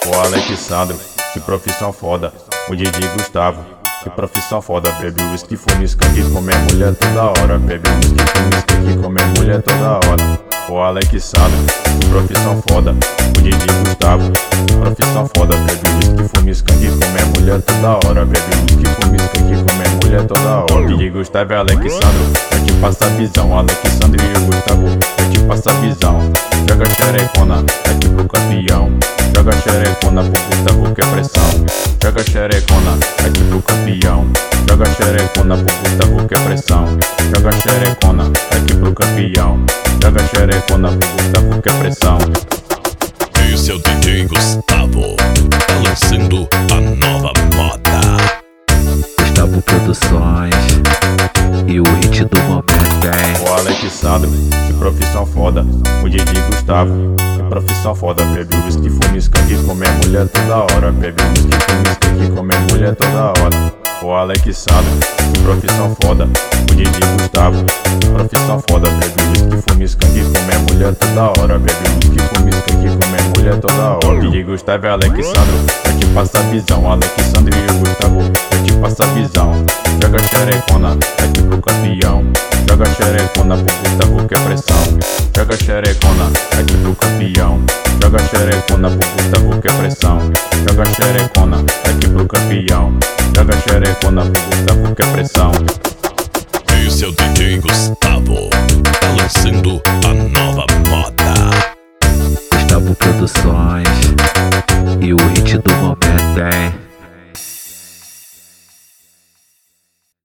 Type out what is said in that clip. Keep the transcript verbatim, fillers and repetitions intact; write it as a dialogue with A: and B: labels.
A: O Alexandro, que profissão foda. O D J Gustavo, que profissão foda. Bebe whisky, fuma skunk, come mulher toda hora. Bebe whisky, fuma skunk, come mulher toda hora. O Alexandro, que profissão foda. O D J Gustavo, que profissão foda. Bebe whisky, fuma skunk, come mulher toda hora. Bebe whisky, fuma skunk, come mulher toda hora. D J Gustavo e Alexandro, vai te passar visão. Alexandro e o Gustavo, vai te passar visão. Joga xerecona, aqui pro campeão. Joga xerecona pro Gustavo que é pressão. Joga xerecona, aqui pro campeão. Joga xerecona pro Gustavo que é pressão. Joga xerecona, aqui pro campeão. Joga xerecona pro Gustavo que é pressão.
B: Esse é o D J Gustavo, tá lançando a nova moda.
C: Gustavo Produções e o hit do momento é
A: O Alexandro, que profissão foda. O D J Gustavo, que profissão foda. Bebe whisky, fuma skunk, come mulher toda hora. Bebe whisky, fuma skunk, come mulher toda hora. O Alexandro, que profissão foda. O D J Gustavo, que profissão foda. Bebe whisky, fuma skunk, come mulher toda hora. Bebe whisky, fuma skunk, come mulher toda hora. D J Gustavo e Alexandro, vai te passar visão. Alexandro e o Gustavo, vai te passar visão. Joga xerecona, aqui pro campeão. Joga xerecona pro Gustavo que é pressão. Joga xerecona, aqui pro campeão. Joga xerecona pro Gustavo que é pressão. Joga xerecona, aqui pro campeão. Joga xerecona pro Gustavo que é pressão.
B: Esse é o D J Gustavo, tá lançando a nova moda.
C: Gustavo Produções e o hit do momento é